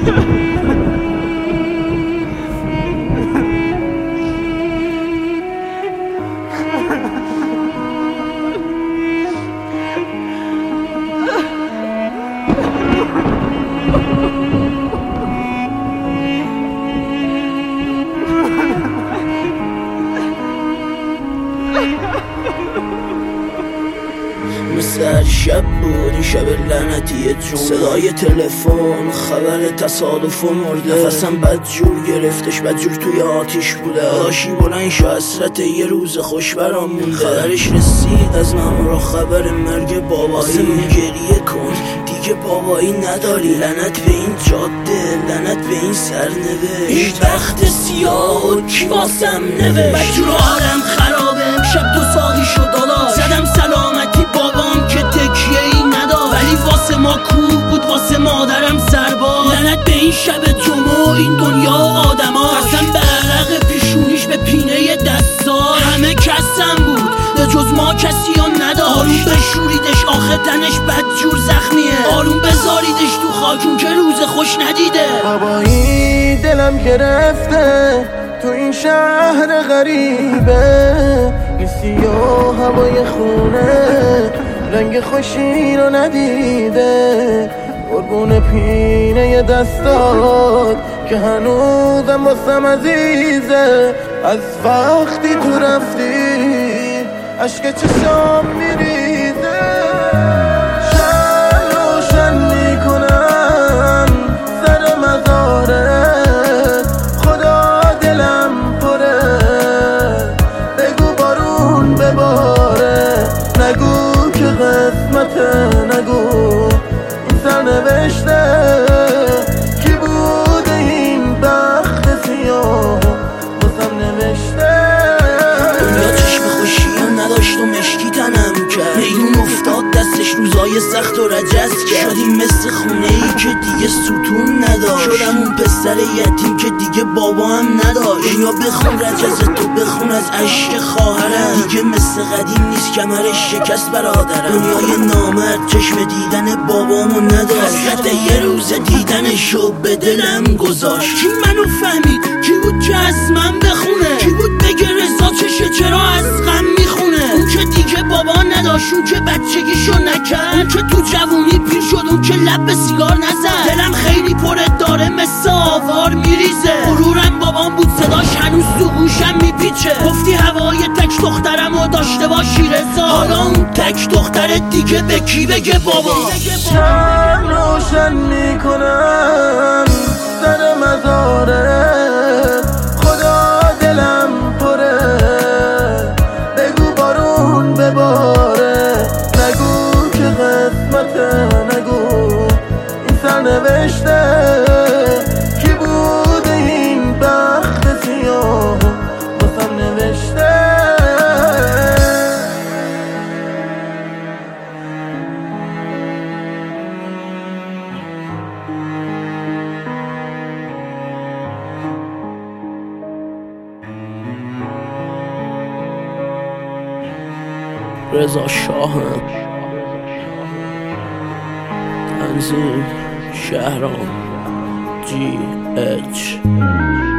مثل شب بود این شب لعنتی جون، صدای تلفن خبر تصادف و مرده، نفسم بدجور گرفتش، بدجور توی آتیش بوده، داشی بلند شو حسرت یه روز خوش برام مونده، خبرش رسید از مامورا خبر مرگ بابایی، گریه کن دیگه بابایی نداری، لعنت به این جاده، لعنت به این سرنوشت، این بخت سیاه و کی واسم نوشت، بدجور حالم خرابه، امشب 2 ساقی شد دالا، زدم سلامتی بابام که تکیه ای نداشت، ولی واسه ما کوه بود، واسه مادرم سرباز، لعنت به این شب جمعه این دنیا و آدما، قسم به عرق پیشونیش به پینه دستار، همه کسم بود به جز ما کسی ها نداشت، آروم بشوریدش آخه تنش بدجور زخمیه، آروم بذاریدش تو خاکون که روز خوش ندیده، بابایی دلم گرفته تو این شهر غریبه، این سیاه هوای خونه رنگ خوشی رو ندیده، قربون پینه دستات که هنوزم واسم عزیزه، از وقتی تو رفتی عشق چشام میریزه، شب روشن میکنم سر مزارت، خدا دلم پره بگو بارون بباره، نگو که قسمته، نگو این سرنوشته، کی بوده این بخت سیاه واسم نوشته، دنیا چشم خوشی نداشت و مشکی تنم کرد، میدون افتاد دستش روزای سخت و رجز کرد، شدیم مثل خونه ای که دیگه ستون نداشت، شدم اون پسر یتیم که دیگه بابا هم نداشت، یا بخون رجز تو بخون از عشق خواهرم، دیگه مثل قدیم نیست کمرش شکست برادرم، دنیای نامرد چشم دیدن بابامو نداشت، حسرت یه روز دیدنشو به دلم گذاشت، کی منو فهمید، کی بود که از من بخونه، کی بود بگه رضا چشه چرا از غم میخونه، اون که دیگه بابا نداشت، اون که بچگیشو نکرد، اون که تو جوونی پیر شد، اون که لب به سیگار نزد، دلم خیلی پره داره مثل آوار میریزه، غرورم بابام بود صداش هنوز تو گوشم میپیچه، گفتی هوای تک دخترمو داشته باشی رضا، حالا اون تک دخترت دیگه به کی بگه بابا، شب روشن میکنم سر مزارت، خدا دلم پره بگو بارون بباره، نگو که قسمته، نگو این سرنوشته، کی بوده این بخت سیاه واسم نوشته، رضا شاهم، تنظیم شهرام GH